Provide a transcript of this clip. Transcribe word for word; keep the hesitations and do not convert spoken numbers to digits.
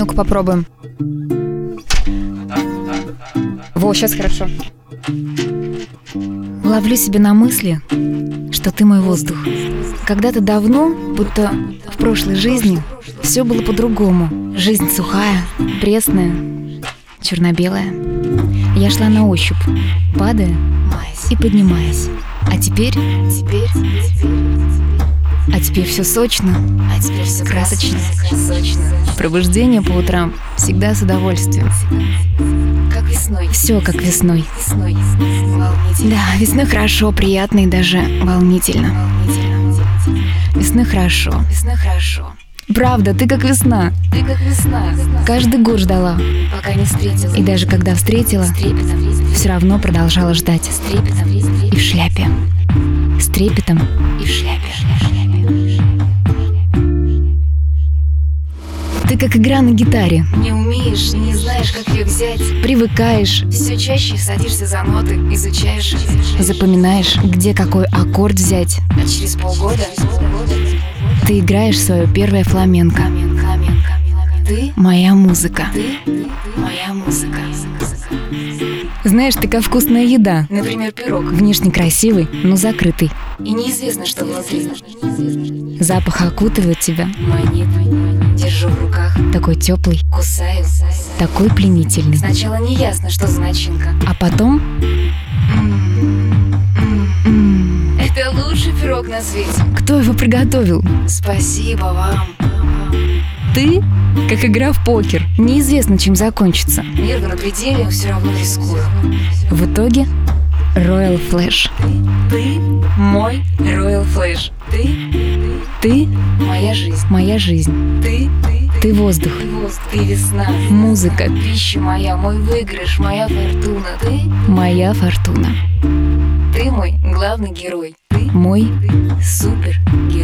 Ну-ка попробуем. Во, сейчас хорошо. Ловлю себя на мысли, что ты мой воздух. Когда-то давно, будто в прошлой жизни, все было по-другому. Жизнь сухая, пресная, черно-белая. Я шла на ощупь, падая и поднимаясь. А теперь... теперь... А теперь все сочно, а теперь все красочно, сочно. Пробуждение по утрам всегда с удовольствием. Как весной. Все как весной. Весной. Да, весной хорошо, приятно и даже волнительно. Весной хорошо. Весной хорошо. Правда, ты как весна. Ты как весна. Каждый год ждала, пока не встретила. И даже когда встретила, все равно продолжала ждать. С трепетом и в шляпе. С трепетом и в шляпе. Ты как игра на гитаре. Не умеешь, не знаешь, как ее взять. Привыкаешь. Все чаще садишься за ноты, изучаешь. Запоминаешь, где какой аккорд взять. А через полгода ты играешь свое первое фламенко. Ты моя музыка. Ты моя музыка. Знаешь, такая вкусная еда. Например, пирог. Внешне красивый, но закрытый. И неизвестно, что внутри. Запах окутывает тебя. Манит. Держу в руках. Такой теплый. Кусаю. Такой пленительный. Сначала не ясно, что за начинка. А потом... Это лучший пирог на свете. Кто его приготовил? Спасибо вам. Ты как игра в покер. Неизвестно, чем закончится. Нервы на пределе, все равно рискую. В итоге Royal Flash. Ты мой Royal Flash. Ты, ты моя жизнь. Моя жизнь. Ты, ты воздух. Ты воздух. Ты весна. Музыка. Пища моя, мой выигрыш, моя фортуна. Ты моя фортуна. Ты мой главный герой. Ты мой супергерой.